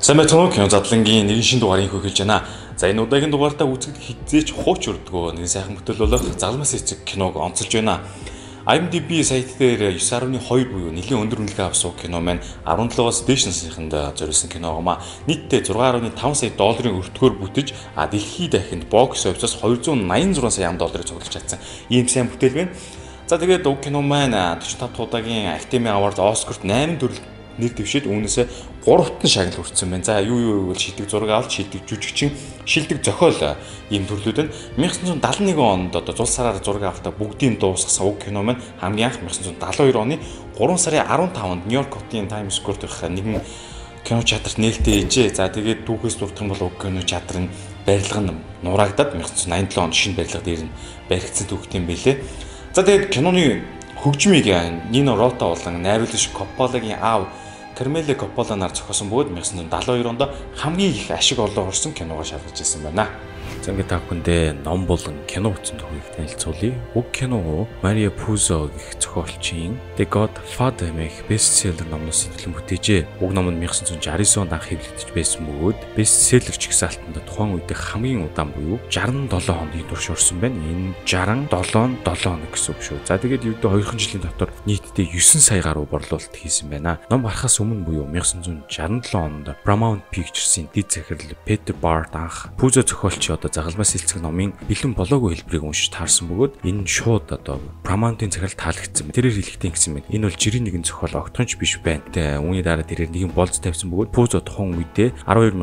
Сайн байцгаана уу? Кино задлангийн нэгэн шин дугаарыг хөглөж байна. За энэ удаагийн дугаартаа үзэгдэх хизээч хууч өрдгөө нэг сайхан бүтээл болох Загалмаас эцэг киног онцолж байна. IMDb сайт дээр 9.2 буюу нэлийн өндөр үнэлгээ авсан кино маань 17-оос дээш насныханд зориулсан киногоомаа нийтдээ 6.5 сая долларын өртгөөр бүтэж дэлхийд дахинд бокс офисоос 286 сая долларыг цуглаж чадсан ийм сайн бүтээл байна. За тэгээд уг кино маань 45 удаагийн Academy Award Oscar-т 8 төрөлд нэр дэвшээд үүнээсээ 3-т нь шагнал хүртсэн байна. За юу гэвэл шилдэг зураг авалт, шилдэг жүжигчин, шилдэг зохиол ийм төрлүүд нь 1971 онд зул сараар зураг авалтаа бүгдийг дуусгасан уг кино маань хамгийн анх 1972 оны 3 сарын 15-нд Нью-Йорк хотын Times Square дэх нэгэн кино театрт нээлттэй ээжээ. За тэгээд түүхээс дурдах юм бол уг кино театр нь барилга нь нураагдаад 1987 онд шинэ барилга дээр нь баригдсан түүхтэй юм билээ. За тэгээд киноны хөгжмийг Нино Рота болон найруулагч Копполагийн аав Кармеле Копполанаар зохиосон бөгөөд 1972 онд хамгийн их ашиг орлого орсон киногоо шалгаж ирсэн байна. За ингээд та бүхэндээ ном болон кино утсан түүхийг танилцуулъя. Уг кино Мария Пузо гэх зохиолчийн The Godfather хэмээх бестселлер номноос сэтгүүлэн бүтээжээ. Уг ном нь 1969 онд анх хэвлэгдэж байсан бөгөөд бестселлер жигсаалтанд тухайн үед хамгийн удаан буюу 67 хоногийн турш орсон байна. Энэ 67 хоног гэсэн үг шүү. За тэгээд ердөө 2 жилийн дотор нийтдээ 9 сая гаруй борлуулалт хийсэн байна. Ном гарахаас өмнө буюу 1967 онд Paramount Pictures-ийн дэд захирал Peter Bart анх Пузо зохиолчийн Загалмаас эцэг номын бэлэн болоогүй хэлбэрийг уншиж таарсан бөгөөд энэ шууд Paramount-ийн захирал таалагдсан. Тэрээр хэлэхдээ гэсэн мэт энэ бол жирийн нэгэн зохиол огтхонч биш байна. Үүний дараа тэрээр нэгэн болц тавьсан бөгөөд Пузо тухайн үедээ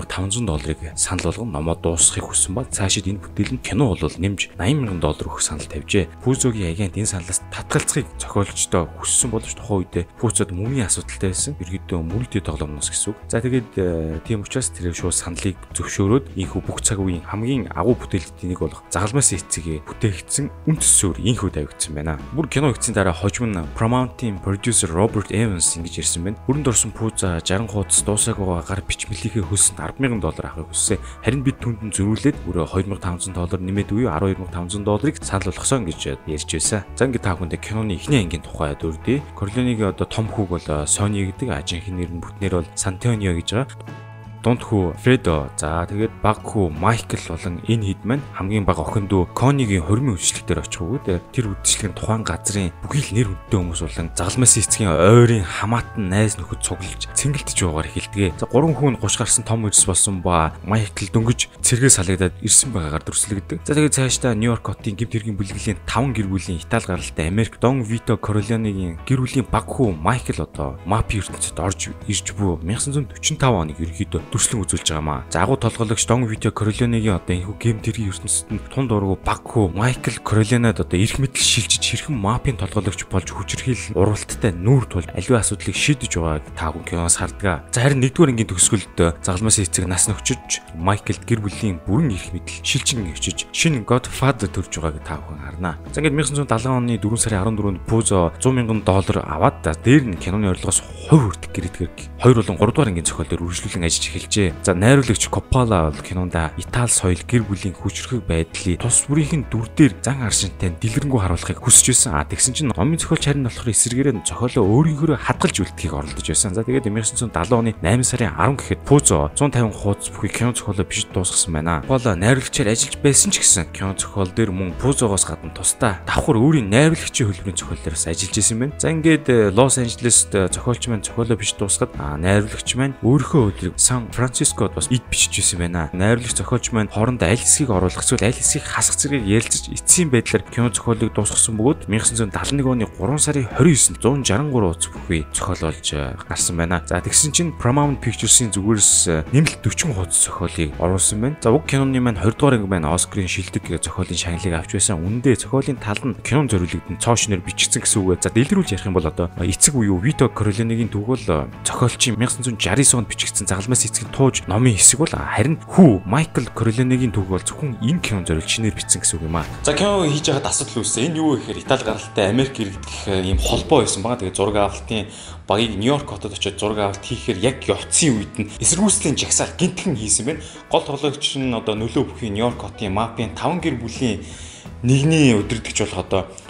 $12,500 санал болгон номоо дуусгахыг хүссэн ба цаашид энэ бүтээл нь кино бол нэмж $80,000 өгөх санал тавьжээ. Пузогийн агент энэ саналаас татгалзахыг зохиолчдоо хүссэн боловч тухайн үедээ Пузод мөнгөний асуудалтай байсан. Ерөнхийдөө мөрөгтэй тоглоомноос гэсэн үг. За тэгээд тийм учраас тэрээр шууд саналыг зөвшөөрөөд ийхүү бүх цаг үеийн хамгийн агуу бүтээлчдийн нэг болох Загалмаас эцэгийг бүтээгдсэн үн төсөөр инхүү тавигдсан байна. Бүр кино хийсэн дараа хожим нь Paramount-ийн продюсер Роберт Эванс ингэж ирсэн байна. Бүрэн дорсон Пузо 60 хуудас дуусаагүй гар бичмэлийнхээ хөлсөнд $10,000 авахыг хүссэн. Харин бид түүнд нь зөрүүлээд өөрөө $2,500 нэмээд буюу $12,500 санал болгосон гэж ярьж байсан. За ингээд та бүхэндээ киноны эхний ангийн тухай дурдъя. Корлеонигийн том хүүг бол Сони гэдэг, ажинхны нэр нь бүтнээр бол Сантонио гэж байгаа. Дунд хүү Фредо, за тэгээд баг хүү Майкл болон энэ хэд маань хамгийн бага охин дүү Конигийн хормын үйлчлэгтэр очих бөгөөд тэр үйлчлэг нь тухайн газрын бүхий л нэр хүндтэй хүмүүс болон Загалмаас эцгийн ойрын хамаатан найз нөхөд цуглаж цэнгэлдэж байгаагаар хэлдэг. За 3 хүн 30 гарсан том ирс болсон ба Майкл дөнгөж цэргээс салагдаад ирсэн байгаагаар дүрслэгдэг. За тэгээд цаашдаа Нью-Йорк хотын гэмт хэргийн бүлэглэлийн 5 гэр бүлийн Итали гаралтай Америк Дон Вито Корлеонигийн гэр бүлийн баг хүү Майкл мафи ертөнцид орж ирж буй 1945 оныг ерөнхийдөө дүрслэн үзүүлж байгаамаа. За агуу толгойлогч Дон Вито Корлеонигийн энэхүү гэмт хэргийн ертөнцид нь тун дургу баг хүү Майкл Корлеонод эрх мэдэл шилжиж хэрхэн мафийн толгойлогч болж хүчирхийлэл уралдтай нүүр тул аливаа асуудлыг шийдэж байгааг та бүхэн киноос хардгаа. За харин 1-р ангийн төгсгөлд Загалмаас эцэг нас нөхчиж Майкл гэр бүлийн бүрэн эрх мэдэл шилжин нэвчиж шинэ Godfather төрж байгааг та бүхэн харнаа. За ингээд 1970 оны 4 сарын 14-нд Пузо $100,000 аваад дээр нь киноны орлогоос хувь хүртэх гэрэтгэр 2 болон 3-р ангийн зохиол дээр үргэлжлүүлэн ажиллаж эхэлжээ. За найруулагч Коппола бол кинонда Итали соёл гэр бүлийн хүчрхэг байдлыг тус бүрийнхэн дүр дээр зан аршинтай дэлгэрэнгүй харуулахыг хүсэж байсан. Тэгсэн чинь номын зохиолч харин болохоор эсэргээрээ зохиолоо өөрийнхөө хадгалж үлдэхийг оролдож байсан. За тэгээд 1970 оны 8 сарын 10 гэхэд Пузо 150 хуудас бүхий кино зохиолоо бичиж дуусгасан байна. Коппола найруулагчаар ажиллаж байсан ч гэсэн кино зохиол дээр мөн Пузогоос гадна тусдаа давхар өөрийн найруулагчийн хөлбөрийн зохиол дээрээс ажиллаж байсан байна. За ингээд Лос Анжелест зохиолч маань зохиолоо бичиж дуусгаад найруулагч маань өөрийнхөө өдрийг Сан Францискод бас эд бичиж байсан байна. Найруулагч зохиолч маань хоорондоо аль хэсгийг оруулах эсвэл аль хэсгийг хасах зэрэг ярилцаж эцсийн байдлаар кино зохиолыг дуусгасан бөгөөд 1971 оны 3 сарын 29-нд 163 хуудас бүхий зохиол болж гарсан байна. За тэгсэн чинь Paramount Pictures-ийн зүгээрс нэмэлт 40 хуудас зохиолыг оруулсан байна. За уг киноны маань 20 дугаар анги маань Оскарын шилдэг зохиолын шагналыг авч байсан. Үүндээ зохиолын тал нь кинон зориулагдсан цоо шинээр бичигдсэн гэсэн үг. За дэлгэрүүлж ярих юм бол эцэг буюу Вито Корлеонигийн түүх бол зохиолчийн 1969 онд бичигдсэн Загалмаас эцгийн тууж номын хэсэг бол харин хүү Майкл Корлеонигийн түүх бол зөвхөн энэ кинон зориулж шинээр бичсэн гэсэн үг юм аа. За кино хийж байхад асуудал үүссэн. Энэ юу гэхээр Итали гаралтай Америк иргэдэх ийм холбоо байсан байгаа. Тэгээд зураг авалтын багийг Нью-Йорк хотод очиод зураг авалт хийхээр яг явцын үед нь эсэргүүцлийн жагсаал гинтхэн хийсэн байна. Гол тоглогч нь нөлөө бүхий Нью-Йорк хотын мафийн 5 гэр бүлийн нэгний өдөрдөгч болох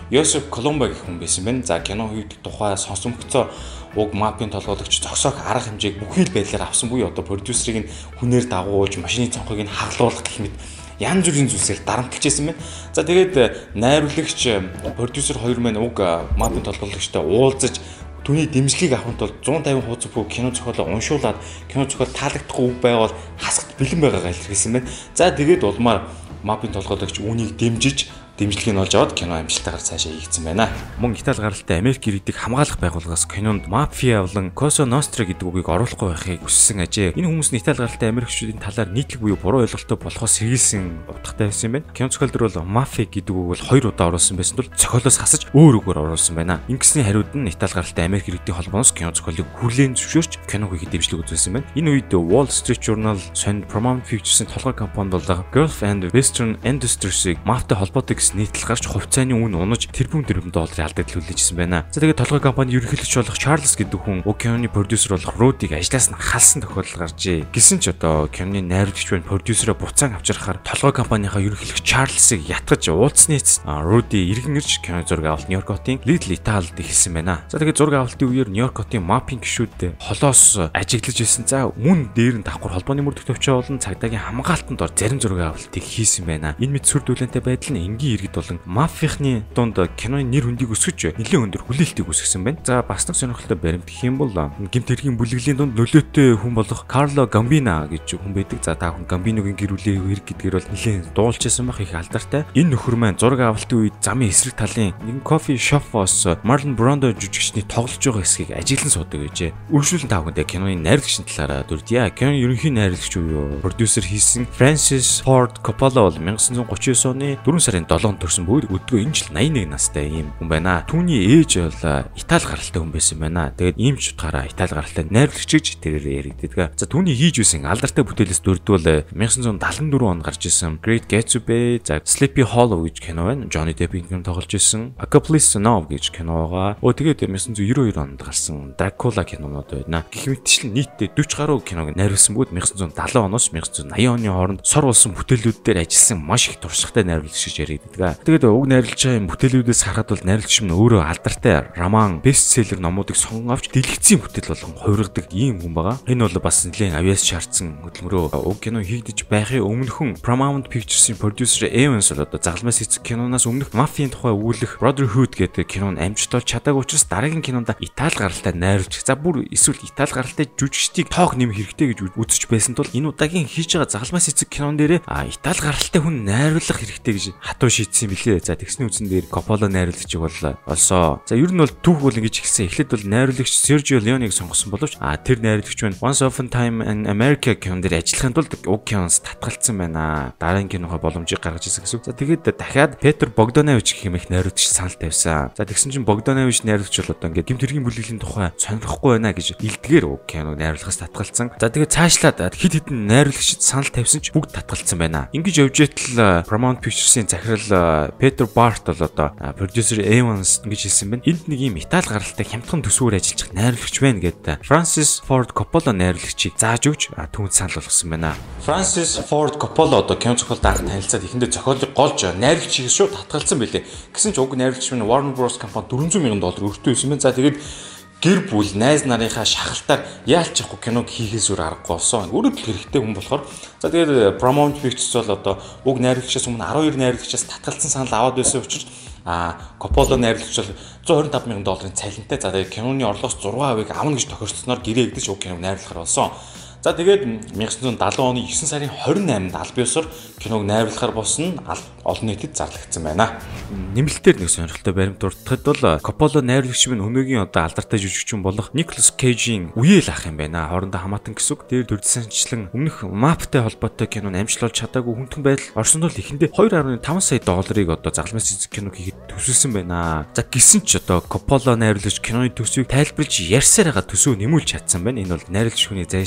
Йосеф Колумба гэх хүн байсан байна. За кино хийдэг тухай сонсомгцоо уг мапын толгойлогч зогсоох арга хэмжээг бүхий л байдлаар авсан буюу одоо продюсерыг хүнээр дагуулж машины цонхыг нь хагалуулах гэх мэт янз бүрийн зүйлсээр дарамтлаж байсан байна. За тэгээд найруулагч продюсер хоёр маань уг мапын толгойлогчтой уулзаж түүний дэмжлэгийг авахын тулд 150 хуудас бүх кино зохиолоо уншуулад кино зохиол таалагдахгүй үг байвал хасахт бэлэн байгаагаа илэрхийлсэн байна. За тэгээд улмаар мапын толгойлогч үүнийг дэмжиж дэмжлэгийг олж аваад кино амжилттайгаар цаашаа хийгдсэн байна. Мөн Итали гаралтай Америк иргэдийг хамгаалах байгууллагаас кинонд мафия болон Cosa Nostra гэдэг үгийг оруулахгүй байхыг хүссэн ажээ. Энэ хүмүүс нь Итали гаралтай Америкчүүдийн талаар нийтлэг буюу буруу ойлголттой болохоос сэргийлсэн утгатай байсан юм байна. Кино зохиолдор бол мафия гэдэг үг бол 2 удаа оруулсан байсан тул зохиолоос хасаж өөр үгээр оруулсан байна. Ингэсний хариуд нь Итали гаралтай Америк иргэдийн холбооноос кино зохиолыг хүлээн зөвшөөрч кино хийхэд дэмжлэг үзүүлсэн байна. Энэ үед Wall Street Journal, Sony Paramount Pictures-ийн толгой компани болдог Gulf and Western Industries-ийг мафтай холбоотой нийтлэл гарч хувьцааны үн унаж тэрбум долларын алдагдал хүлээжсэн байна. За тэгээд толгой компани ерөнхийлөгч болох Чарльз гэдэг хүн киноны продюсер болох Рудиг ажлаас нь халсан тохиолдол гарчээ. Гэсэн ч одоо киноны найруулагч байна продюсерээ буцаан авчрахаар толгой компанийхаа ерөнхийлөгч Чарльзыг ятгаж уулзсны эцэст Руди иргэн ирж кино зураг авалт Нью-Йорк хотын Lidl Italyд ихсэн байна. За тэгээд зураг авалтын үеэр Нью-Йорк хотын маппинг гишүүд холоос ажиглаж ирсэн. За мөн дээр нь давхар холбооны мөрдөх төвчөө болон цагдаагийн хамгаалтанд ор зарим зураг авалтыг хийсэн байна. Энэ мэд сүр дүлэнтэй байдал нь энгийн иргэд болон мафийнхны дунд киноны нэр хүндийг өсгөж нэлээд өндөр хүлээлтийг үүсгэсэн байна. За бас нэг сонирхолтой баримт гэх юм бол гэмт хэргийн бүлэглэлийн дунд нөлөөтэй хүн болох Карло Гамбина гэж хүн байдаг. За та хүн Гамбиногийн гэр бүлийн хэрэг гэдгээр бол нэлээд дуулжсэн байх их алдартай. Энэ нөхөр маань зураг авалтын үед замын эсрэг талын нэг кофе шопоос Marlon Brando жүжигчний тоглож байгаа хэсгийг ажиглан суудаг гэжээ. Үргэлжлүүлэн та бүхэндээ киноны найруулагчийн талаараа дүрдье. Киноны ерөнхий найруулагч буюу продюсер хийсэн Francis Ford Coppola бол 1939 оны 4 сарын 7-нд төрсэн бөгөөд өдгөө энэ жил 81 настай ийм хүн байна. Түүний ээж бол Итали гаралтай хүн байсан байна. Тэгээд ийм ч утгаараа Итали гаралтай найруулагч гэж тэрээр яригддаг. За түүний хийж байсан алдартай бүтээлээс дөрөвдөл 1974 онд гарч ирсэн Great Gatsby, за Sleepy Hollow гэж кино байна. Johnny Depp-ийн кино тоглож ирсэн Apocalypse Now гэж кино байгаа. Тэгээд 1992 онд гарсан Dracula кинонууд байна. Гэх мэтчлэн нийтдээ 40 гаруй киног найруулсан бөгөөд 1970 оноос 1980 оны хооронд сор болсон бүтээлүүд дээр ажилласан маш их туршлагатай найруулагч гэж яригддаг. Тэгээд уг найруулагч бүтээлүүдээс харахад бол найруулагч нь өөрөө алдартай роман, бестселлер номуудыг сонгон авч дэлгэцийн бүтээл болгон хувиргадаг ийм хүн байгаа. Энэ бол бас нэлээд авьяас шаардсан хөдөлмөрөө. Уг кино хийгдэж байхын өмнөхөн Paramount Pictures-ийн продюсер Evans бол одоо загалмаас эцэг киноноос өмнөх мафийн тухай өгүүлэх Brotherhood гэдэг кинон амжилт олж чадаагүй учраас дараагийн кинонд Итали гаралтай найруулагч, за бүр эсвэл Итали гаралтай жүжигчдийг тоог нэмэх хэрэгтэй гэж үзэж байсан тул энэ удаагийн хийж байгаа загалмаас эцэг кинон дээр Итали гаралтай хүн найруулах хэрэгтэй гэж хатуу шийдсэн билээ. За тэгсний үндсэн дээр Coppola найруулагчиг бол олсоо. За ер нь бол түүх бол ингэж ихсэн. Эхлээд бол найруулагч Sergio Leone-ыг сонгосон боловч тэр найруулагч маань Once Upon a Time in America кинон дээр ажиллахын тулд уг киноноос татгалцсан байна. Дараагийн кинохоо боломжийг гаргаж ирсэн гэсэн үг. За тэгээд дахиад Петр Богданович гэх юм их найруулагч санал тавьсан. За тэгсэн чинь Богданович найруулагч бол одоо ингээд гэмт хэргийн бүлэглэлийн тухай сонирхгүй байна гэж илдгээр уг киног найруулахаас татгалцсан. За тэгээд цаашлаад хэд хэдэн найруулагчид санал тавьсан ч бүгд татгалцсан байна. Ингэж явж байтал Paramount Pictures-ийн захирал Peter Bart бол одоо продюсер Evans ингэж хэлсэн байна. Энд нэг юм Итали гаралтай хямдхан төсвөр ажиллаж найруулагч байна гэдэг Francis Ford Coppola найруулагчийг зааж өгч түүнд санал болгосон байна. Francis Ford Coppola одоо кино зохиолд анх танилцаад ихэндээ зохиолыг голж найруулагчийг шууд татгалцсан байлээ. Гэсэн ч уг найруулагч нь Warner Bros компани $400,000 өртөө байсан байна. За тэгээд гэр бүл найз нарынхаа шахалтаар яалч явахгүй киног хийхээс өөр аргагүй болсон. Өөрөө л хэрэгтэй хүн болохоор за тэгээд Paramount Pictures бол одоо уг найруулагчаас өмнө 12 найруулагчаас татгалцсан санал аваад байсан учраас Coppola найруулагч бол $125,000 цалинтай. За тэгээд киноны орлогоос 6% авна гэж тохиролцсноор гэрээ өгдөж уг киног найруулахар болсон. За тэгээд 1970 оны 9 сарын 28-нд аль биесээр киног найруулахаар болсон нь олон нийтэд зарлагдсан байна. Нэмэлтээр нэг сонирхолтой баримт дурдахад бол Coppola найруулагч минь өнөөгийн одоо алдартай жүжигчин болох Nicolas Cage-ийн үеэл ах юм байна. Хоорондоо хамаатан гэсэн үг. Дээр дүрдсэнчлэн өмнөх маптай холбоотой киног амжилт олж чадаагүй хүнтэн байдал орсон тул ихэндээ $2.5 сая одоо загалмаас эзэг киног хийхэд төсөлсөн байна. За гисэн ч одоо Coppola найруулагч киноны төсвийг тайлбарлаж ярьсаар байгаа төсөв нэмүүлж чадсан байна. Энэ бол найруулагч хүний зайлшгүй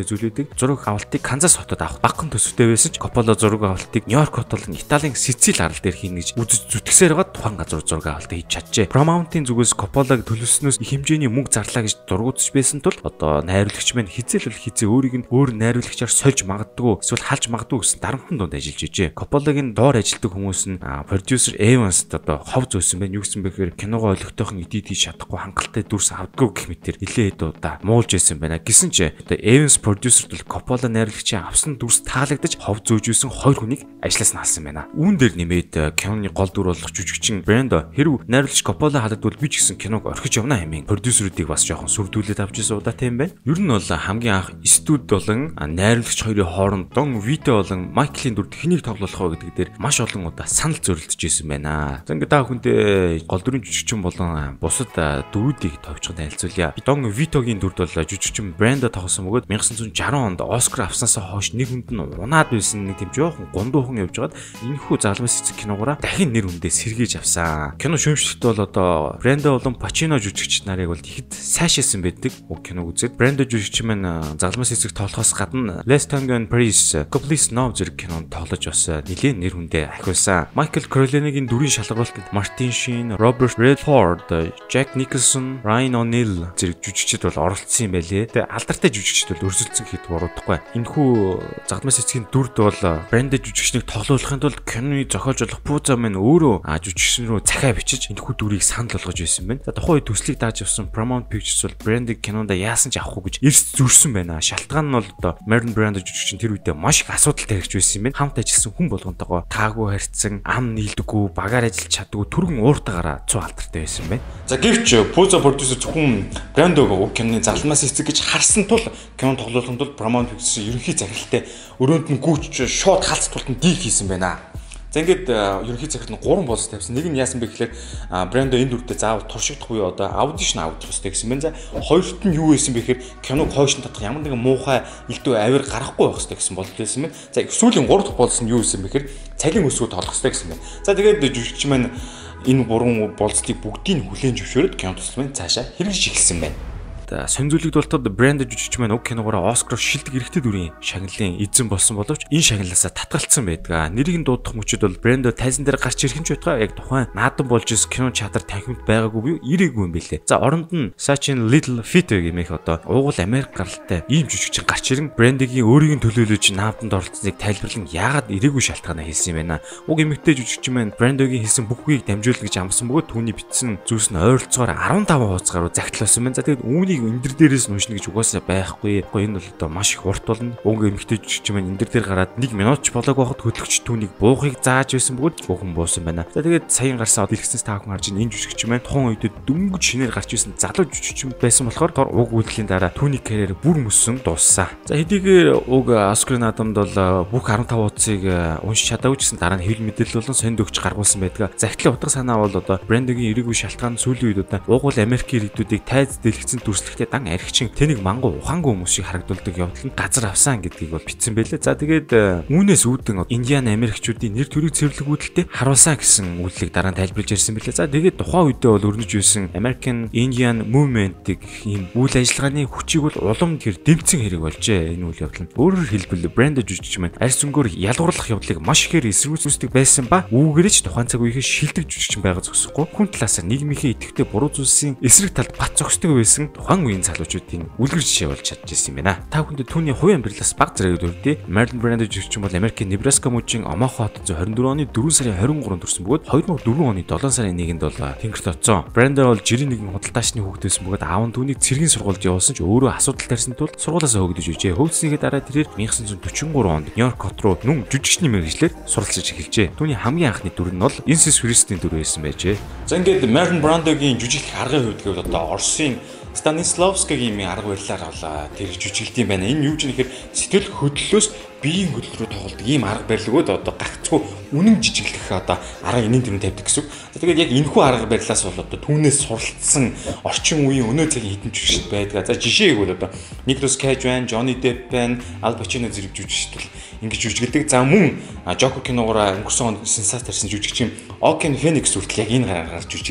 зүйлүүдийг зураг авалтыг Канзас хотод авах багахан төсөвтэй байсан ч Coppola зураг авалтыг Нью-Йорк хот болон Италийн Сицили арал дээр хийнэ гэж үзэж зүтгэсээр байгаа тухайн газар зураг авалтыг хийж чаджээ. Paramount-ийн зүгээс Coppola-г төлөвлөснөөс их хэмжээний мөнгө зарлаа гэж дургуутж байсан тул одоо найруулагч маань хизээл өөрийг нь өөр найруулагчаар сольж магадгүй эсвэл халж магадгүй гэсэн дарамтны дунд ажиллаж ижээ. Coppola-гийн доор ажилладаг хүмүүс нь продюсер Evans-д одоо хов зөөсөн байна. Юу гэсэн бэ гэхээр киногоо олигтойхон эдит хийж чадахгүй хангалттай дүрс авдаггүй гэх мэтэр нилээд удаа муулж байсан байна. Гэсэн ч одоо Evans продюсерд бол Coppola найруулагчийн авсан дүрс таалагдаж хов зөөж исэн 2 хүнийг ажлаас нь алсан байна. Үүн дээр нэмээд киноны гол дүр болох жүжигчин Brando хэрв найруулагч Coppola халагдвал би ч гэсэн киног орхиж явна хэмээн продюсерүүдийг бас жоохон сүрдүүлээд авч ирсэн удаатай юм байна. Ер нь бол хамгийн анх студ болон найруулагч хоёрын хооронд Don Vito болон Michael-ийн дүрд хэнийг тоглох вэ гэдэг дээр маш олон удаа санал зөрөлдөж ирсэн байна. За ингээд та бүхэндээ гол дүрийн жүжигчин болон бусад дүрүүдийг товчхон танилцуулъя. Don Vito-гийн дүрд бол жүжигчин Brando тоглосон бөгөөд 1960 онд Оскар авснаасаа хойш нэг хүнд нь унаад байсан нэг тийм жоохон гундуухан явж байгаад энэхүү залмаас эцэг киногоороо дахин нэр хүндээ сэргээж авсан. Кино шүүмжлэлт бол одоо Brando болон Pacino жүжигч нарыг бол ихэд сайшаасан байдаг. Уг киног үзээд Brando жүжигчин маань залмаас эцэг тоглохоос гадна Last Tango in Paris, Please No зэрэг кинонд тоглож бас нэлээд нэр хүндээ ахиулсан. Michael Corleone-гийн дүрийн шалгуулалтанд Martin Sheen, Robert Redford, Jack Nicholson, Ryan O'Neal зэрэг жүжигчид бол оролцсон юм байлээ. Тэгээ алдартай жүжигчид бол өрсөлдсөн гэхэд буруудахгүй. Энэхүү залмаас эцгийн дүрд бол Brando жүжигчнийг тоглуулахын тулд киноны зохиолж болох Puzo маань өөрөө жүжигчин рүү захиа бичиж энэхүү дүрийг санал болгож байсан байна. За тухайн үед төслийг дааж авсан Paramount Pictures бол Brando-г кинонд яасан ч авахгүй гэж эрс зөрсөн байна. Шалтгаан нь бол одоо Marlon Brando жүжигчин тэр үедээ маш их асуудалтай хэрэгж байсан юм байна. Хамт ажилласан хүн болгонтойгоо таагүй харьцсан, ам нийлдэггүй, багаар ажиллаж чаддгүй, түргэн ууртаагаараа цуу алдартай байсан юм байна. За гэвч Puzo продюсер зөвхөн Brando-г уг киноны залмаас эцэг гэж харсан тул кинонд тоглуулахын тулд Paramount Pictures ерөнхий захиралтай өрөөнд нь гүйч шууд халц тултанд дийл хийсэн байна. За ингээд ерөнхий захирал нь 3 болс тавьсан. Нэг нь яасан бэ гэхээр Brando энэ дүрдээ заавал туршигдах буюу одоо аудишн авах хэрэгтэй гэсэн байна. За хоёрт нь юу байсан бэ гэхээр киног хойшин татах ямар нэгэн муухай илдүү авир гарахгүй байх хэрэгтэй гэсэн бололтойсэн байна. За сүүлийн 3 дахь болс нь юу байсан бэ гэхээр цалин өсвөө тоолох хэрэгтэй гэсэн байна. За тэгээд жүжигч маань энэ 3 болцлыг бүгдийг хүлээн зөвшөөрөд кино тусламын цаашаа хэрэгжиж эхэлсэн байна. Сонирхолтой болтод Brando жүжигч маань уг киногоороо Оскар шилдэг эрэгтэй дүрийн шагналын эзэн болсон боловч энэ шагналаасаа татгалцсан байдаг. Нэрийг нь дуудах мөчөд бол Brando тайзан дээр гарч ирэх юм ч байтугай яг тухайн наадан болж ирсэн кино чадар танхимд байгаагүй юу ирээгүй юм бэлээ. За оронд нь Sachin Little Feat гэмээх одоо уугуул Америк гаралтай ийм жүжигчин гарч ирэн Brando-гийн өөрийг нь төлөөлөж нааданд оролцсныг тайлбарлан яагаад ирээгүй шалтгаанаа хэлсэн юм байна. Уг эмэгтэй жүжигчин маань Brando-гийн хийсэн бүх үеийг дамжуулна гэж амсан бөгөөд түүний бичсэн зүйлс нь ойролцоогоор 15 хуудас гаруй загтлуулсан байна. За тэгээд үүнийг энэ дээрээс нь уншна гэж угаасаа байхгүй. Энэ бол одоо маш их урт болно. Уг эмэгтэй жүжигч маань энэ дээр гараад 1 минут ч болоогүй байхад хөтлөгч түүнийг буухыг зааж байсан бөгөөд буухан буусан байна. За тэгээд саяхан гарсан дэлгэцнээс та бүхэн харж энэ жүжигч маань тухайн үед дөнгөж шинээр гарч ирсэн залуу жүжигч байсан болохоор тор уг үйлдэлийн дараа түүний карьер бүр мөсөн дууссан. За хэдийгээр уг Оскарын наадамд бол бүх 15 хуудсыг уншиж чадаагүй гэсэн дараа нь хэвлэл мэдээлэл болон сонд өгч гаргуулсан байдаг. Захидлын утга санаа бол одоо Brando-гийн эрэггүй шалтгаан сүүлийн үед одоо уугуул Америкийн иргэдүүдийг тайз дэлгэцэн дүрслэхдээ дан архичин тэнийг мангу ухаангүй хүмүүс шиг харагдуулдаг явдал нь газар авсан гэдгийг бол бичсэн байлээ. За тэгээд үүнээс үүдэн Индиан Америкчүүдийн нэр төрийг цэвэрлэх үүдэлтэй харуулсан гэсэн үйлдэлийг дараа нь тайлбарлаж ирсэн байлээ. За тэгээд тухайн үедээ бол өрнөж байсан American Indian Movement-ийг ийм үйл ажиллагааны хүчийг бол улам тэр дэмцэн хэрэг болжээ. Энэ үйл явдал нь өөрөөр хэлбэл Brando жүжигч маань арьс өнгөөр ялгуурлах явдлыг маш ихээр эсэргүүцдэг байсан ба үүгээрч тухайн цаг үеийн шилдэг жүжигчин байгаа зогсохгүй. Хүн талаас нь нийгмийнхээ идэвхтэй буруу зүйлсийн эсрэг талд бат зогсдог байсан тухайн үеийн залуучуудын үлгэр жишээ болж чадчихсан юм байна. Та бүхэнд түүний хувийн амьдралаас баг зэрэг дүрдээ Marlon Brando жүжигчин бол Америкийн Небраска мужийн Омахо хотод 24 оны 4 сарын 23-нд төрсөн бөгөөд 2004 оны 7 сарын 1-нд бол тэнгэрт оцсон. Brando бол жирийн нэгэн худалдаачны хүүхдээс бөгөөд аав нь түүнийг цэргийн сургуульд явуулсан ч өөрөө асуудал тарьсан тул сургуулиасаа хөөгдөж ижээ. Хөгжснийхээ дараа тэрээр 1943 онд Нью-Йорк хот руу нүн жүжигчний мэргэжлэр суралцж эхэлжээ. Түүний хамгийн анхны дүр нь бол Inces First-ийн дүр байсан байжээ. За ингээд Marlon Brando-гийн жүжиглэх аргын хувьд гэвэл одоо Оросын Stanislavski-гийн арга барилаар бол тэр жүжиглдэм байна. Энэ юу ч нэхэр сэтгэл хөдлөлөөс биеийн хөдөл рүү тоглодог ийм арга барилгууд одоо гагцгүй үнэн жижиглэх одоо арга энийн төрөнд тавьдаг гэсэн үг. Тэгээд яг энэхүү арга барилаас бол одоо түүнээс суралцсан орчин үеийн өнөө цагийн хитэн жүжигчд байдаг. За жишээ гэвэл одоо Nicolas Cage байна, Johnny Depp байна, Al Pacino зэрэг жүжигчд бол ингэж жүжиглдэг. За мөн Joker киногоор өнгөрсөн онд сенсац тарьсан жүжигчин Joaquin Phoenix хүртэл яг энэ гараар гарч жүжиглдэг.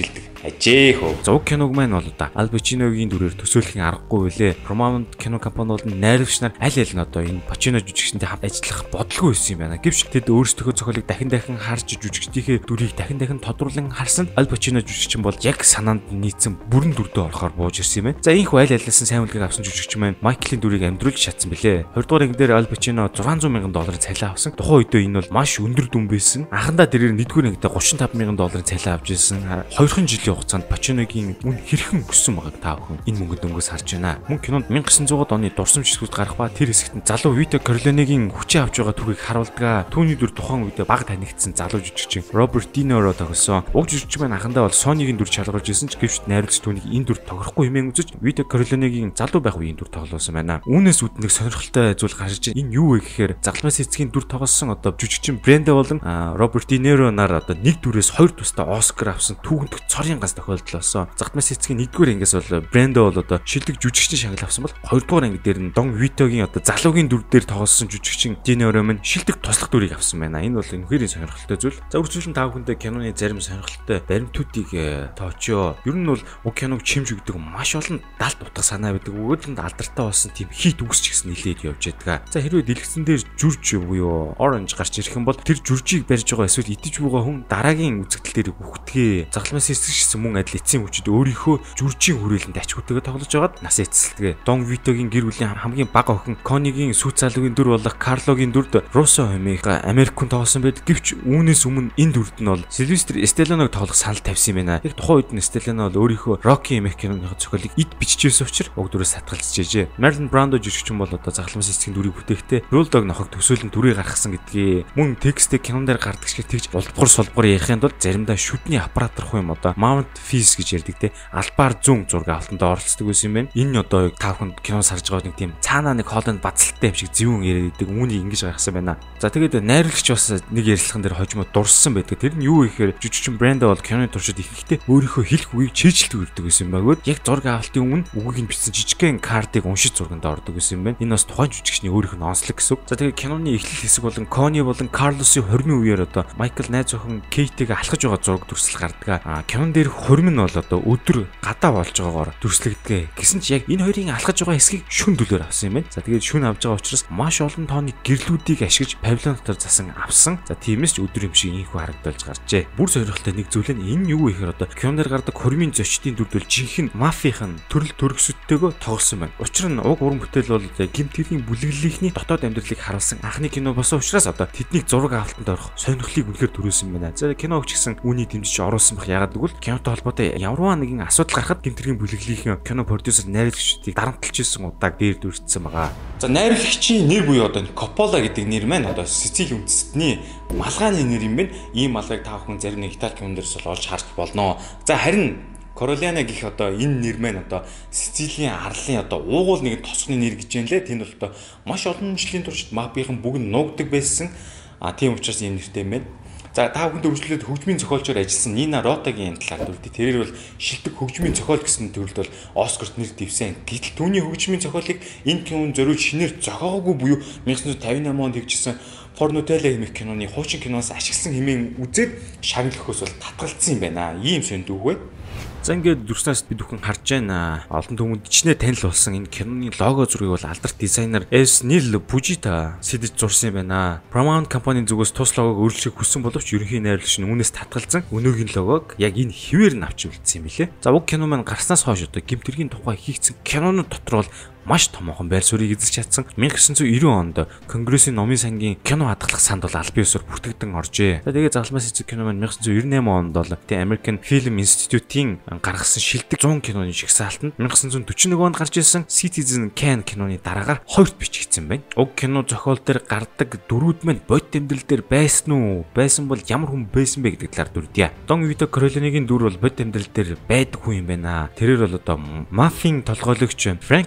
ажээ хөө. За уг киног маань бол одоо Ал Пачиногийн дүрээр төсөөлөх аргагүй билээ. Paramount кино компани бол найруулагч нар аль аль нь одоо энэ Пачино жүжигчтэй хамт ажиллах бодлого байсан юм байна. Гэвч тэд өөрсдөө зохиолыг дахин харж жүжигчдийнхээ дүрийг дахин тодруулан харсан Ал Пачино жүжигчин бол яг санаанд нийцсэн бүрэн дүрдээ орохоор бууж ирсэн юм байна. За энэхүү аль алиас нь сайн үлгийг авсан жүжигч маань Майклийн дүрийг амьдруулж чадсан билээ. 20 дугаар анги дээр Ал Пачино $600,000 цалин авсан. Тухайн үедээ энэ бол маш өндөр дүн байсан. Анхандаа тэрээр нэгдүгээр ангидаа $35,000 цалин авч ирсэн. 2 жилийн хугацаанд Пачиногийн үн хэрхэн өссөн байгааг та бүхэн энэ мөнгөд өнгөөс харж байна. Мөн кинонд 1900-аад оны дурсамж хэсгүүд гарах ба тэр хэсэгт залуу Вито Корлеоneгийн хүчээ авч байгаа түүхийг харуулдаг. Түүний дүр тухайн үедээ бага танигдсан залуу жүжигчин Роберт Де Ниро тогсон. Уг жүжигчин маань анхандаа бол Sony-гийн дүр шалгаруулж ирсэн ч гэвч найруулагч түүнийг энэ дүр тоглохгүй хэмээн үзэж Вито Корлеоneгийн залуу байх үеийн дүр тоглуулсан байна. Үүнээс үүднэг сонирхолтой зүйл гарч ийн. Энэ юу вэ гэхээр загламаас эцгийн дүр тоглосон одоо жүжигчин Бренда болон Роберт Де Ниро нар одоо нэг дүрээс хоёр тустай Оскар авсан түүхэнд цорын ганц тохиолдол болсон. Загламаас эцгийн нэгдүгээр ангиас бол Бренда бол одоо шилдэг жүжигчин шагнал авсан бол хоёрдугаар анги дээр нь Дон Витогийн одоо залуугийн дүр дээр тоглосон жүжигчин Де Ниро маань шилдэг туслах дүрийг авсан байна. Энэ бол үнэхээр сонирхолтой зүйл. За үргэлжлэн та бүхэндээ киноны зарим сонирхолтой баримтуудыг тоочоо. Ер нь бол уг киног чимж өгдөг маш олон далд утга санаа байдаг. Өгөөдлөнд алдартай болсон тийм хит үгсч гэсэн нэлээд явж байдаг. За хэрвээ дэлгэцэн дээр жүрж буюу оранж гарч ирэх юм бол тэр жүржийг барьж байгаа эсвэл идэж байгаа хүн дараагийн үзэгдэл дээр үхтгээ. Загламаас эсэргээрсэн мөн адил эцсийн хүчид өөрийнхөө жүржийн хүрээлэнд ачгүйтэйгээ тоглож байгаад нас эцэлтгээ. Дон Витогийн гэр бүлийн хамгийн бага охин Конигийн сүйт залуугийн дүр болох Карлогийн дүрд Руссо хэмээх Америкун тоглосон байдаг. Гэвч үүнээс өмнө энэ дүрд нь бол Сильвестр Сталлоныг тоглох санал тавьсан юм байна. Яг тухайн үед нь Сталлоне бол өөрийнхөө Рокки хэмээх киноны зохиолыг эд биччихсэн учраас уг дүрээс сатгалцжээ. Марлон Брандо жүжигчин бол одоо загламаас эцгийн дүрийг бүтээхдээ Рулдог нохог төсөөлөн дүрийг гаргасан гэдгийг мөн текстээ кинон дээр гардаг шиг тэгж улбар сулбар яахын тулд заримдаа шүдний аппаратарх юм одоо Mount Fizz гэж ярьдаг те албаар зүүн зураг авалтандаа оролцдог байсан юм байна. Энэ одоо та бүхэнд киноос харж байгаа нэг тийм цаанаа нэг хоолойнд бацалтай юм шиг зөвүүн яриад идэг үүнийг ингэж гаргасан байна. За тэгээд найруулагч бас нэг ярилцлаган дээр хожимод дурссан байдаг. Тэр нь юу гэхээр жүжигчин Бренда бол киноны туршид ихэнхдээ өөрийнхөө хэлэх үгийг чийжилдэг үрдэг байсан байгүйд яг зураг авалтын өмнө үгийг нь бичсэн жижигхэн картыг уншиж зурганд ордог байсан юм байна. Энэ бас тухайн жүжигчний өөрийнх нь онцлог гэсэн үг. За тэгээд киноны эхлэл хэсэг болон Кони болон Карлосын хормын үеэр одоо Майкл найз охин Кейтэйг алхаж байгаа зураг дүрслэл гардаг. Кинон дээр хормын нь бол одоо өдөр гадаа болж байгаагаар дүрслэгдэг. Гэсэн ч яг энэ хоёрын алхаж байгаа хэсгийг шүн дүлээр авсан юм байна. За тэгээд шүн авж байгаа учраас маш олон тооны гэрлүүдийг ашиглаж павильон дотор засан авсан. За тиймээс ч өдөр юм шиг инхүү харагдуулж гарчээ. Бүр сонирхолтой нэг зүйл нь энэ юу гэхээр одоо кинон дээр гардаг хормын зочдын дүрдэл жинхэнэ мафийн төрөл төрөсөдтэйгөө тоглосон байна. Учир нь уг уран бүтээл бол гэмт хэргийн бүлэглэлийнхний дотоод амьдралыг харуулсан анхны кино болсон учраас одоо тэднийг зураг авалтанд орох сонирхлыг үнэхээр төрүүлсэн байна. За кино өгч гисэн үүнийг дэмжиж оруулсан бах ягаад гэвэл кинотой холбоотой ямарваа нэгэн асуудал гарахад гэмт хэргийн бүлэглэлийн кино продюсер найруулагчдыг дарамтлж ирсэн удааг дээр дүрцсэн байгаа. За найруулагчийн нэр буюу одоо Coppola гэдэг нэр маань одоо Сицили үндэстний малгайны нэр юм байна. Ийм малгайг та бүхэн зарим нэг Итали кинон дээрс олж харж болно. За харин Корлеоне гэх одоо энэ нэр маань одоо Сицилийн арлын одоо уугуул нэгэн тосгоны нэр гэж юм лээ. Тэнд бол одоо маш олон жилийн туршид мафийн бүгд нуугдаг байсан. Тийм учраас энэ нэртэй юм байна. За та бүхэнд өргөжлөлөд хөгжмийн зохиолчор ажилласан Нина Ротагийн талаар дүрдээ. Тэрээр бол шилдэг хөгжмийн зохиол гэсэн төрөлд бол Оскарт нэр дэвсэн. Гэтэл түүний хөгжмийн зохиолыг энэ кинонд зориулж шинээр зохиогоогүй буюу 1958 онд хийгдсэн Pornotella хэмээх киноны хуучин киноос ашигласан хэмээн үзээд шагналхоос бол татгалцсан юм байна. Ийм сонд үгүй. За ингээд дүрснээс бид бүхэн харж байна. Олон хүмүүнд ичнээ танил болсон энэ киноны лого зургийг бол алдарт дизайнер Нил Фужита сэдэж зурсан юм байна. Paramount компанийн зүгээс тус логог өөрчлөхийг хүссэн боловч ерөнхий найруулагч нь үүнээс татгалзан өнөөгийн логог яг энэ хэвээр нь авч үлдсэн юм билээ. За уг кино маань гарснаас хойш одоо гэмт хэргийн тухай хийгдсэн кинонууд дотор бол маш томоохон байр суурийг эзэлж чадсан. 1990 онд Конгрессийн номын сангийн кино хадгалах санд бол аль биесээр бүртгэгдэн оржээ. За тэгээд загламаас эцэг кино маань 1998 онд бол American Film Institute-ийн гаргасан шилдэг 100 киноны жигсаалтанд 1941 онд гарч ирсэн Citizen Kane киноны дараагаар хоёрт бичигдсэн байна. Уг кино зохиол дээр гардаг дөрүүд маань бодит амьдрал дээр байсан уу? Байсан бол ямар хүн байсан бэ гэдэг талаар дүрдээ. Дон Вито Корлеонегийн дүр бол бодит амьдрал дээр байдаг хүн юм байна. Тэрээр бол одоо мафийн толгойлогч Франк Костелло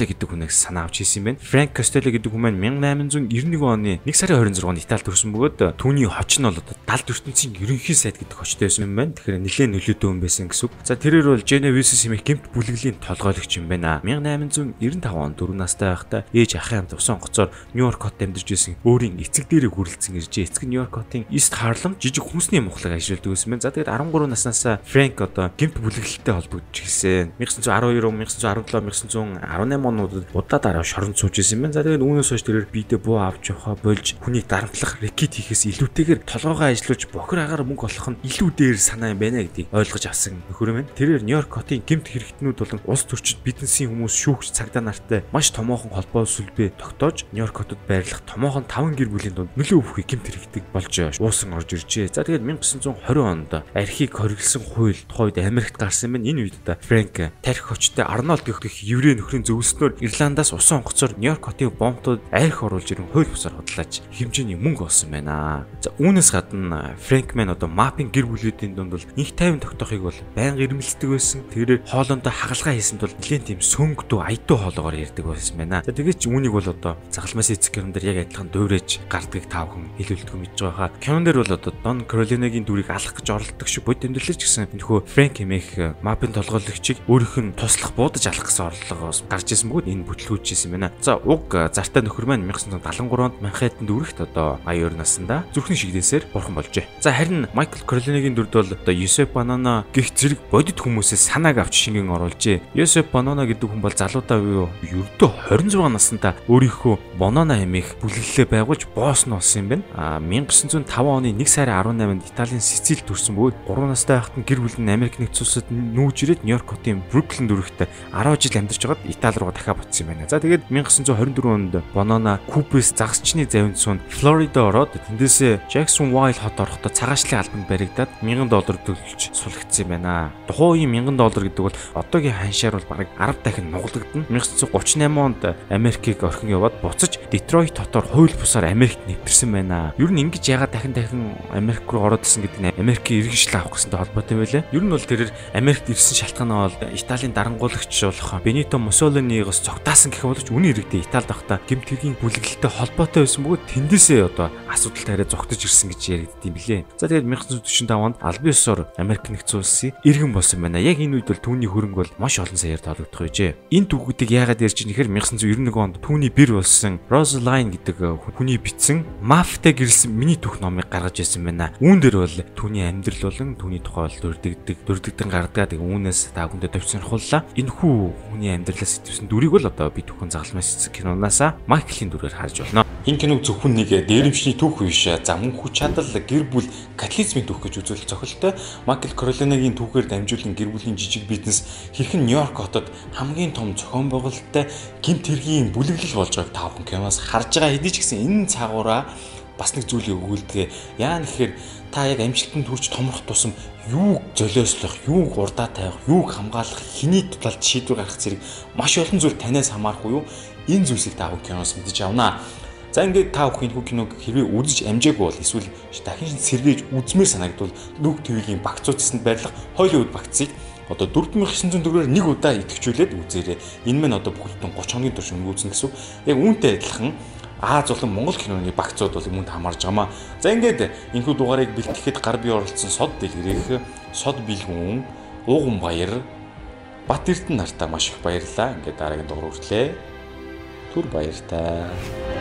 гэдэг хүнээс санаа авч хийсэн юм байна. Франк Костелло гэдэг хүн маань 1891 оны 1 сарын 26-нд Италид төрсөн бөгөөд түүний хоч нь бол одоо далд ертөнцийн ерөнхий сайд гэдэг хочтой байсан юм байна. Тэгэхээр нэлээд нөлөөтэй хүн байсан гэсэн үг. За тэрээр бол Genevieve хэмээх гэмт бүлэглэлийн толгойлогч юм байна. 1895 онд 4 настай байхдаа ээж ахын хамт усан онгоцоор Нью-Йорк хотод амьдарч байсан өөрийн эцэг дээрээ хүрэлцэн иржээ. Эцэг нь Нью-Йорк хотын East Harlem жижиг хүнсний мухлаг ажилладаг байсан байна. За тэгээд 13 наснаас Франк одоо гэмт бүлэглэлтэй холбогдож ирсэн. 1912, 1917, 1918 онуудад удаа шоронд сууж ирсэн байна. За тэгээд үүнээс хойш тэрээр биедээ буу авч явахаа болж хүнийг дарамтлах рэкет хийхээс илүүтэйгээр толгоогоо ажилуулж бохир агаар мөнгө олох нь илүү дээр санаа юм байна гэдгийг ойлгож авсан нөхөр маань. Тэрээр Нью-Йорк хотын гэмт хэрэгтнүүд болон улс төрчид бизнесийн хүмүүс шүүгч цагдаа нартай маш томоохон холбоо сүлбээ тогтоож Нью-Йорк хотод байрлах томоохон 5 гэр бүлийн дунд нөлөө өгөхөй гэмт хэрэгтэг болж уусан орж иржээ. За тэгээд 1920 онд архийг хориглосон хууль тухайд Америкт гарсан байна. Энэ үед Франк тарих хочтой Арнольд гэх еврей нөхрийн зөвлөснөөр Ирландаас усан онгоцоор Нью-Йорк хотын бомбтууд арх оруулж ирэн хууль бусаар хотлооч хэмжээний мөнгө олсон байна. За үүнээс гадна Франк маань одоо мапын гэр бүлүүдийн дунд бол инх тайван тогтоохыг бол байнга ирмэлцдэг байсан. Тэрээр хоолондоо хагалгаа хийсэнд бол нэлээд тийм сөнгөдөө аятуу хоолоогоор ярьдаг байсан байна. За тэгээд ч үүнийг бол одоо загалмаас эцэг гэрэн дээр яг адилхан дуурайж гардгийг тав хүн хэлүүлдэг мэдж байгаа хаа. Кинон дээр бол одоо Дон Королинагийн дүрийг алах гэж оролддог шүү бод тэмдэглэж гисэн. Энэхүү Франк хэмээх мапын толгойлогчийг өөрийнх нь туслах буудаж алах гэсэн орлогоос гарч исэн бөгөөд энэ бүтлгүүжсэн байна. За уг зартай нөхөр маань 1973 онд Манхэттенд үргэлт одоо 82 наснда зүрхний шигдээсээр бурхан болжээ. За харин Майкл Королинагийн дүрд бол одоо Йосеф Банана гэх зэрэг бодит хүмүүсээс санааг авч шингэн оруулжээ. Йосеф Банана гэдэг хүн бол залуудаа буюу ердөө 26 наснда өөрийнхөө Банана хэмээх бүлэглэлээ байгуулж босс нь болсон юм байна. 1905 оны 1 сарын 18-нд Италийн Сицилид төрсэн бөгөөд 3 настай байхад нь гэр бүл нь Америк нэгдсэн улсад нүүж ирээд Нью-Йорк хотын Бруклин дүрэгт 10 жил амьдарч байгаад Итали руу дахиад буцсан юм байна. За тэгээд 1924 онд Банана Кубээс загасчны завинд суун Флорида ороод тэндээсээ Jackson Wild хот орохдоо цагаачлалын албанд баригдаад $1000 төлж сулгагдсан юм байна. Тухайн үеийн $1000 гэдэг бол одоогийн ханшаар бол бараг 10 дахин нугалагдана. 1938 онд Америкийг орхин яваад буцаж Детройт хотоор хууль бусаар Америкт нэвтэрсэн байна. Ер нь ингэж ягаад дахин Америк руу ороод исэн гэдэг нь Америкийн иргэншил авах гэсэнтэй холбоотой байлаа. Ер нь бол тэрээр Америкт ирсэн шалтгаан бол Италийн дарангуулагч болох Бенито Муссолинигоос цогтаасан гэх боловч үнэн хэрэгтээ Италид байхдаа гэмт хэргийн бүлэглэлтэй холбоотой байсан бөгөөд тэндээсээ одоо асуудал тариа зогтож ирсэн гэж яригддаг юм билээ. За тэгээд 1945 онд албан ёсоор Америк нэгдсэн улсын иргэн болсон байна. Яг энэ үед бол түүний хөрөнгө бол маш олон саяар тоологдох байжээ. Энэ түүхүүдийг яагаад ярьж байгаа нэхэр 1991 онд түүний бэр болсон Rosaline гэдэг хүний бичсэн Мафтай гэрэлсэн миний түүх номыг гаргаж ирсэн байна. Үүн дээр бол түүний амьдрал болон түүний тухай бол дурддагдсан гардаг. Тэгээ үүнээс та бүхэндээ товч сонирхууллаа. Энэхүү хүний амьдралаас сэтвсэн дүрийг бол одоо би түүхэн загалмаас эцэг кинонаасаа Майклийн дүрээр харж байна. Энэ киног зөвхөн нэг дээрэмчний түүх биш. За мөн хүч чадал гэр бүл катализмын түүх гэж үзүүлэх цохилтой. Майкл Королинагийн түүхээр дамжуулан гэр бүлийн жижиг бизнес хэрхэн Нью-Йорк хотод хамгийн том зохион байгуулалттай гэмт хэргийн бүлэглэл болж байгааг та бүхэн киноос харж байгаа хэдий ч гэсэн энэ цаагаараа бас нэг зүйлийг өгүүлдэг. Яа нэхэр та яг амжилтанд хүрч томрох тусам юуг золиослох, юуг урдаа тавих, юуг хамгаалах, хэний талд шийдвэр гаргах зэрэг маш олон зүйл танаас хамаарах уу? Энэ зүйлсийг та бүхэн киноос мэдэж авнаа. За ингээд та бүхэн энэ киног хэрвээ үзэж амжаагүй бол эсвэл дахин сэргээж үзмээр санагдвал Luke TV-ийн багцуудсанд байрлах Hollywood багцыг одоо 4900 төгрөгөөр нэг удаа идэвхжүүлээд үзээрэй. Энэ мань одоо бүхэлдэн 30 хоногийн турш үзэн гэсэн. Яг үүнтэй адилхан Аз болон Монгол киноны багцууд бол үүнд хамаарж байгаамаа. За ингээд энэхүү дугаарыг бэлтгэхэд гар бие оролцсон Сод Дэлгэрэх, Сод Билгүн, Ууган Баяр, Бат Эрдэнэ нартаа маш их баярлалаа. Ингээд дараагийн дугаар хүртлээ. Түр баяртай.